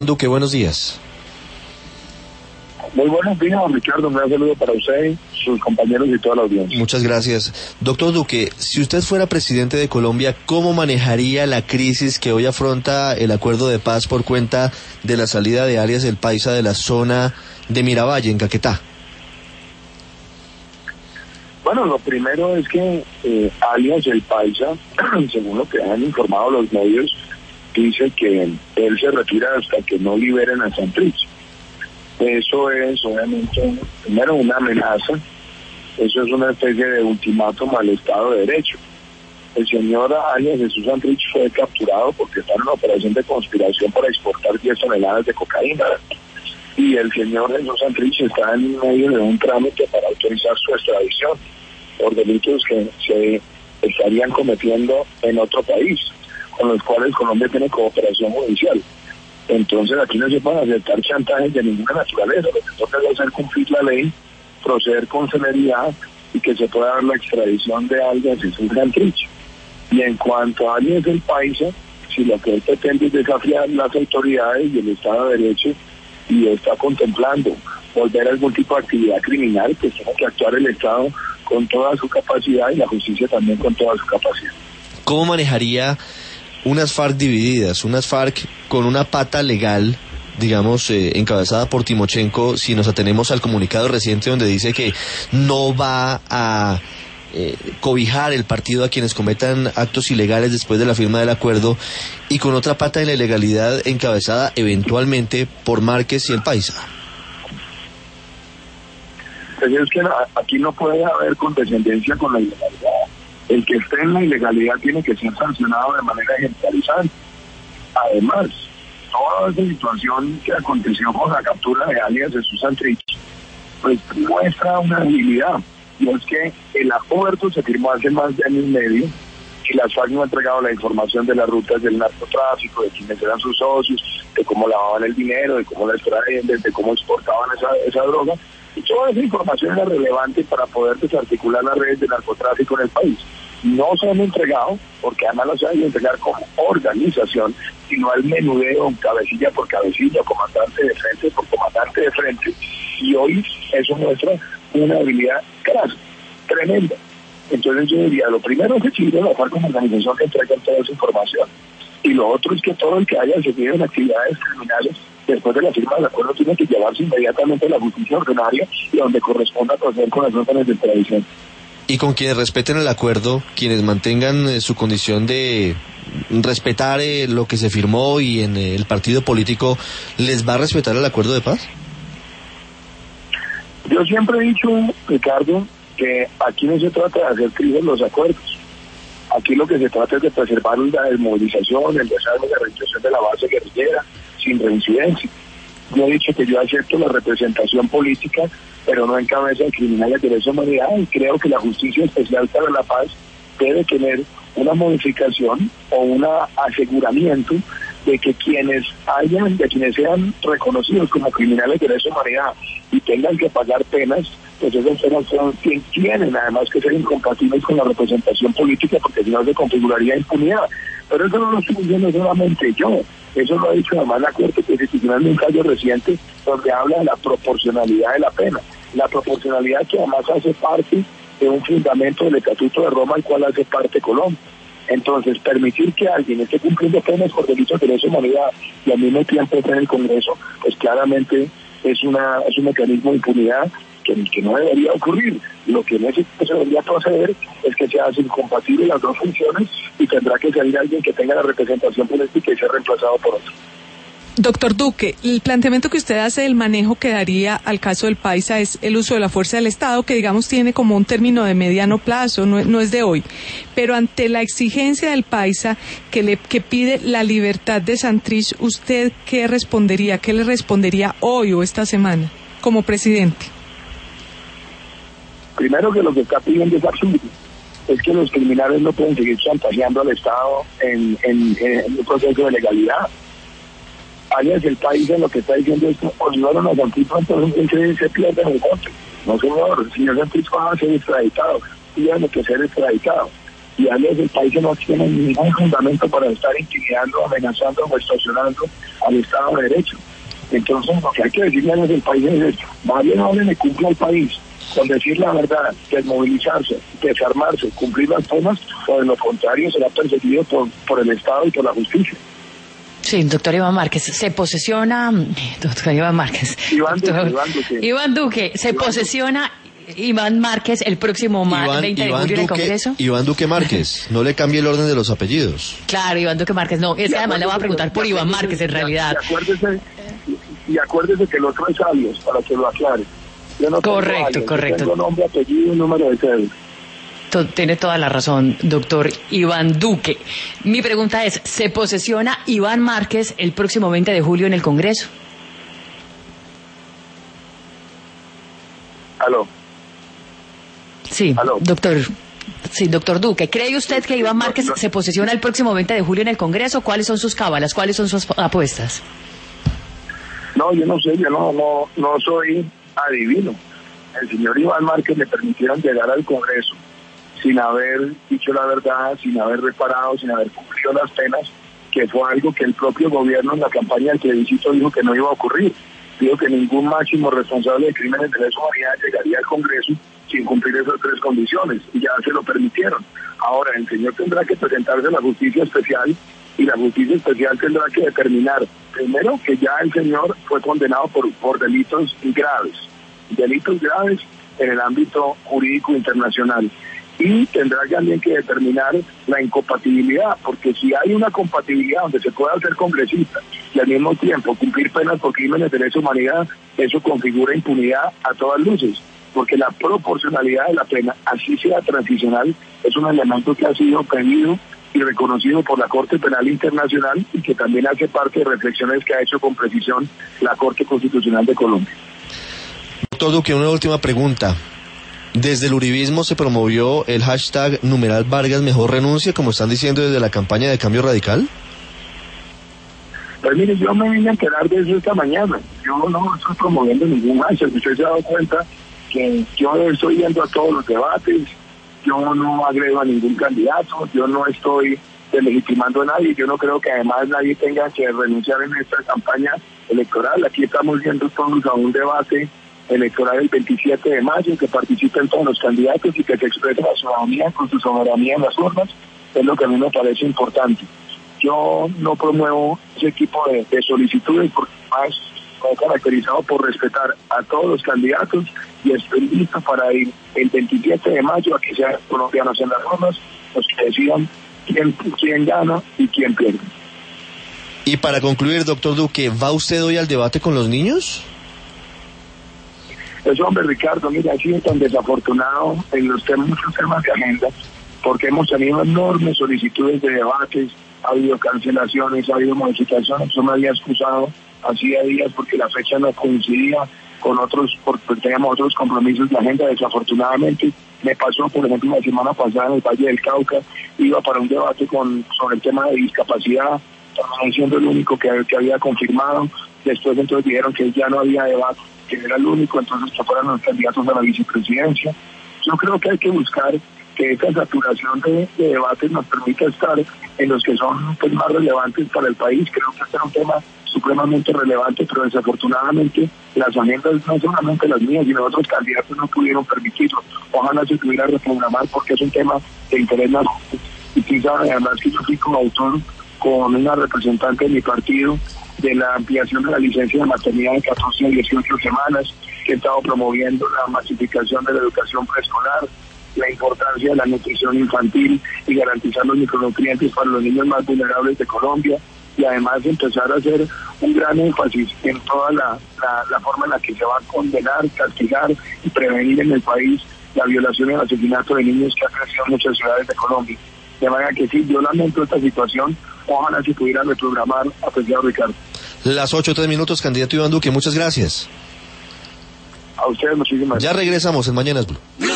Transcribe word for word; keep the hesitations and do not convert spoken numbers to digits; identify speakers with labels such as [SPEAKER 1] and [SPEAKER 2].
[SPEAKER 1] Duque, buenos días.
[SPEAKER 2] Muy buenos días, Ricardo. Un gran saludo para usted, sus compañeros y toda la audiencia.
[SPEAKER 1] Muchas gracias. Doctor Duque, si usted fuera presidente de Colombia, ¿cómo manejaría la crisis que hoy afronta el acuerdo de paz por cuenta de la salida de Alias El Paisa de la zona de Miravalle, en Caquetá?
[SPEAKER 2] Bueno, lo primero es que eh, Alias El Paisa, según lo que han informado los medios, dice que él se retira hasta que no liberen a Santrich. Eso es obviamente, primero, una amenaza. Eso es una especie de ultimátum al Estado de Derecho. El señor Alias Jesús Santrich fue capturado porque está en una operación de conspiración para exportar diez toneladas de cocaína. Y el señor Jesús Santrich está en medio de un trámite para autorizar su extradición por delitos que se estarían cometiendo en otro país, con los cuales Colombia tiene cooperación judicial. Entonces aquí no se pueden aceptar chantajes de ninguna naturaleza. Lo que toca es hacer cumplir la ley, proceder con celeridad y que se pueda dar la extradición de Alias Jesús Santrich. Y en cuanto a Alias El Paisa, si lo que él pretende es desafiar las autoridades y el Estado de Derecho y está contemplando volver a algún tipo de actividad criminal, pues tiene que actuar el Estado con toda su capacidad y la justicia también con toda su capacidad.
[SPEAKER 1] ¿Cómo manejaría unas FARC divididas, unas FARC con una pata legal, digamos, eh, encabezada por Timochenko, si nos atenemos al comunicado reciente donde dice que no va a eh, cobijar el partido a quienes cometan actos ilegales después de la firma del acuerdo, y con otra pata de la ilegalidad encabezada eventualmente por Márquez y El Paisa?
[SPEAKER 2] Pues es que aquí no puede haber condescendencia con la ilegalidad. El que esté en la ilegalidad tiene que ser sancionado de manera ejemplarizante. Además, toda esa situación que aconteció con la captura de Alias Jesús Santrich, pues muestra una debilidad, y es que el acuerdo se firmó hace más de año y medio, y las FARC no han entregado la información de las rutas del narcotráfico, de quiénes eran sus socios, de cómo lavaban el dinero, de cómo la extraían, de cómo exportaban esa, esa droga. Y toda esa información era relevante para poder desarticular las redes de narcotráfico en el país. No se han entregado, porque además no se han entregar como organización, sino al menudeo, cabecilla por cabecilla, comandante de frente por comandante de frente. Y hoy eso muestra una habilidad grave, tremenda. Entonces yo diría, lo primero es que exigir a la FARC como organización que entregue toda esa información. Y lo otro es que todo el que haya seguido en actividades criminales después de la firma del acuerdo tiene que llevarse inmediatamente a la justicia ordinaria y donde corresponda proceder con las órdenes de extradición.
[SPEAKER 1] Y con quienes respeten el acuerdo, quienes mantengan eh, su condición de respetar eh, lo que se firmó y en eh, el partido político, ¿les va a respetar el acuerdo de paz?
[SPEAKER 2] Yo siempre he dicho, Ricardo, que aquí no se trata de hacer trizas los acuerdos. Aquí lo que se trata es de preservar la desmovilización, el desarme, la reintegración de la base guerrillera, sin reincidencia. Yo he dicho que yo acepto la representación política, pero no en cabeza de criminales de lesa humanidad, y creo que la Justicia Especial para la Paz debe tener una modificación o un aseguramiento de que quienes hayan, de quienes sean reconocidos como criminales de lesa humanidad y tengan que pagar penas, pues esas penas son, tienen además que ser incompatibles con la representación política, porque si no se configuraría impunidad. Pero eso no lo estoy diciendo solamente yo, eso lo ha dicho además la Corte Constitucional en un fallo reciente donde habla de la proporcionalidad de la pena, la proporcionalidad que además hace parte de un fundamento del Estatuto de Roma, al cual hace parte Colombia. Entonces, permitir que alguien esté cumpliendo penas por delitos de lesa humanidad y al mismo tiempo esté en el Congreso, pues claramente es una es un mecanismo de impunidad que, que no debería ocurrir. Lo que en ese caso debería proceder es que se hacen incompatibles las dos funciones y tendrá que salir alguien que tenga la representación política y ser reemplazado por otro.
[SPEAKER 3] Doctor Duque, el planteamiento que usted hace del manejo que daría al caso del Paisa es el uso de la fuerza del Estado, que digamos tiene como un término de mediano plazo, no, no es de hoy. Pero ante la exigencia del Paisa que le que pide la libertad de Santrich, ¿usted qué respondería? ¿Qué le respondería hoy o esta semana como presidente?
[SPEAKER 2] Primero, que lo que está pidiendo es absurdo. Es que los criminales no pueden seguir chantajeando al Estado en, en, en un proceso de legalidad. Alias El Paisa lo que está diciendo es que olvidaron a Santrich, entonces se, se pierde el voto. No, señor, el señor Santrich va a ser extraditado, tiene que ser extraditado. y alias del país no tienen ningún fundamento para estar intimidando, amenazando o extorsionando al Estado de Derecho. Entonces, lo que hay que decirle a los del país es esto: vayan, hablen y cumpla el país, con decir la verdad, desmovilizarse, desarmarse, cumplir las penas, o de lo contrario será perseguido por, por el Estado y por la justicia.
[SPEAKER 4] Sí, doctor Iván Márquez, se posesiona, doctor Iván Márquez,
[SPEAKER 2] Iván Duque,
[SPEAKER 4] doctor,
[SPEAKER 2] Iván Duque.
[SPEAKER 4] Iván Duque, se
[SPEAKER 2] Iván
[SPEAKER 4] posesiona Iván Márquez el próximo
[SPEAKER 1] Iván,
[SPEAKER 4] veinte de
[SPEAKER 1] Iván
[SPEAKER 4] julio en el
[SPEAKER 1] Duque,
[SPEAKER 4] Congreso.
[SPEAKER 1] Iván Duque Márquez, no le cambie el orden de los apellidos.
[SPEAKER 4] Claro, Iván Duque Márquez, no, es que además le voy a preguntar por Iván Márquez en realidad.
[SPEAKER 2] Y acuérdese, y acuérdese que el otro es alias, para que lo aclare. Yo no
[SPEAKER 4] Correcto,
[SPEAKER 2] tengo alias,
[SPEAKER 4] correcto.
[SPEAKER 2] Yo tengo nombre, apellido y número de cédula.
[SPEAKER 4] Tiene toda la razón, doctor Iván Duque. Mi pregunta es, ¿se posesiona Iván Márquez el próximo veinte de julio en el Congreso?
[SPEAKER 2] Aló.
[SPEAKER 4] Sí,
[SPEAKER 2] Aló.
[SPEAKER 4] doctor. Sí, doctor Duque. ¿Cree usted que Iván Márquez
[SPEAKER 2] No, no.
[SPEAKER 4] se posesiona el próximo veinte de julio en el Congreso? ¿Cuáles son sus cábalas? ¿Cuáles son sus apuestas?
[SPEAKER 2] No, yo no sé, yo no, no, no soy adivino. El señor Iván Márquez le permitieron llegar al Congreso sin haber dicho la verdad, sin haber reparado, sin haber cumplido las penas, que fue algo que el propio gobierno en la campaña del plebiscito dijo que no iba a ocurrir. Dijo que ningún máximo responsable de crímenes de lesa humanidad llegaría al Congreso sin cumplir esas tres condiciones, y ya se lo permitieron. Ahora, el señor tendrá que presentarse a la justicia especial, y la justicia especial tendrá que determinar, primero, que ya el señor fue condenado por, por delitos graves, delitos graves en el ámbito jurídico internacional. Y tendrá también que determinar la incompatibilidad, porque si hay una compatibilidad donde se pueda ser congresista y al mismo tiempo cumplir penas por crímenes de lesa humanidad, eso configura impunidad a todas luces, porque la proporcionalidad de la pena, así sea transicional, es un elemento que ha sido pedido y reconocido por la Corte Penal Internacional, y que también hace parte de reflexiones que ha hecho con precisión la Corte Constitucional de Colombia.
[SPEAKER 1] Doctor Duque, una última pregunta. Desde el uribismo se promovió el hashtag numeral Vargas mejor renuncia, como están diciendo desde la campaña de Cambio Radical.
[SPEAKER 2] Pues mire, yo me vine a enterar de eso esta mañana. Yo no estoy promoviendo ningún hashtag. Usted se ha dado cuenta que yo estoy yendo a todos los debates, yo no agredo a ningún candidato, yo no estoy delegitimando a nadie, yo no creo que además nadie tenga que renunciar en esta campaña electoral. Aquí estamos yendo todos a un debate electoral el veintisiete de mayo, que participen todos los candidatos y que se exprese la ciudadanía con su soberanía en las urnas, es lo que a mí me parece importante. Yo no promuevo ese tipo de, de solicitudes, porque más me he caracterizado por respetar a todos los candidatos, y estoy listo para ir el veintisiete de mayo a que sean colombianos en las urnas los que decidan quién, quién gana y quién pierde.
[SPEAKER 1] Y para concluir, doctor Duque, ¿va usted hoy al debate con los niños?
[SPEAKER 2] Eso, hombre, Ricardo, mira, ha sido tan desafortunado en los temas, muchos temas de agenda, porque hemos tenido enormes solicitudes de debates, ha habido cancelaciones, ha habido modificaciones. Yo me había excusado hacía días porque la fecha no coincidía con otros, porque teníamos otros compromisos de agenda. Desafortunadamente me pasó, por ejemplo, la semana pasada en el Valle del Cauca, iba para un debate con sobre el tema de discapacidad, también siendo el único que, que había confirmado. Después entonces dijeron que ya no había debate, que era el único, entonces que fueran los candidatos a la vicepresidencia. Yo creo que hay que buscar que esa saturación de, de debates nos permita estar en los que son pues, más relevantes para el país. Creo que este es un tema supremamente relevante, pero desafortunadamente las agendas, no solamente las mías, sino otros candidatos no pudieron permitirlo. Ojalá se pudiera reprogramar, porque es un tema de interés nacional. Y quizá además que yo fui como autor con una representante de mi partido de la ampliación de la licencia de maternidad de catorce a dieciocho semanas, que he estado promoviendo la masificación de la educación preescolar, la importancia de la nutrición infantil y garantizar los micronutrientes para los niños más vulnerables de Colombia, y además empezar a hacer un gran énfasis en toda la, la, la forma en la que se va a condenar, castigar y prevenir en el país la violación y el asesinato de niños que ha crecido en muchas ciudades de Colombia. De manera que sí, yo lamento esta situación. Ojalá se pudiera reprogramar, apreciado Ricardo.
[SPEAKER 1] Las ocho, tres minutos, candidato Iván Duque, muchas gracias.
[SPEAKER 2] A ustedes muchísimas gracias.
[SPEAKER 1] Ya regresamos en Mañanas Blue.